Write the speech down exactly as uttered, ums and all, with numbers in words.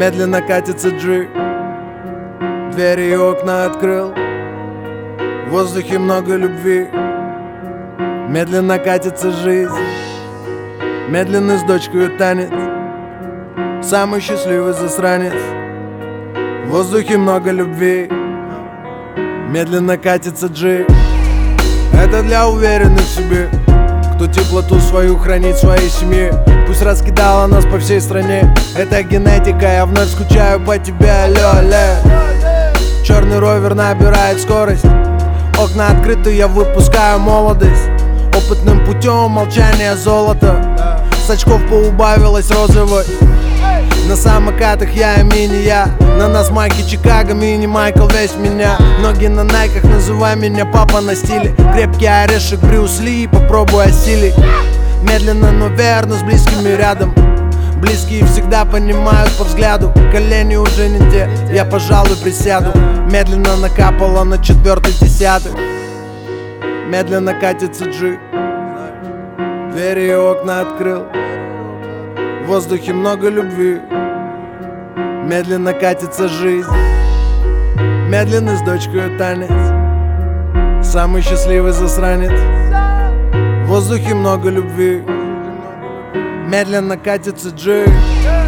Медленно катится джип, двери и окна открыл. В воздухе много любви. Медленно катится жизнь, медленно с дочкой танец. Самый счастливый засранец. В воздухе много любви. Медленно катится джип. Это для уверенных в себе, кто теплоту свою хранит в своей семье. Пусть раскидала нас по всей стране. Это генетика, я вновь скучаю по тебе, алло, алло. Черный ровер набирает скорость. Окна открыты, я выпускаю молодость. Опытным путем молчание золото. С очков поубавилась розовой. На самокатах я и мини-я. На нас майки Чикаго, мини-Майкл, весь меня. Ноги на найках, называй меня папа на стиле. Крепкий орешек Брюс Ли, попробуй осилить. Медленно, но верно, с близкими рядом. Близкие всегда понимают по взгляду. Колени уже не те, я, пожалуй, присяду. Медленно накапало на четвертый десятый. Медленно катится джип, двери и окна открыл. В воздухе много любви. Медленно катится жизнь, медленно с дочкой танец. Самый счастливый засранец. В воздухе много любви. Медленно катится джип.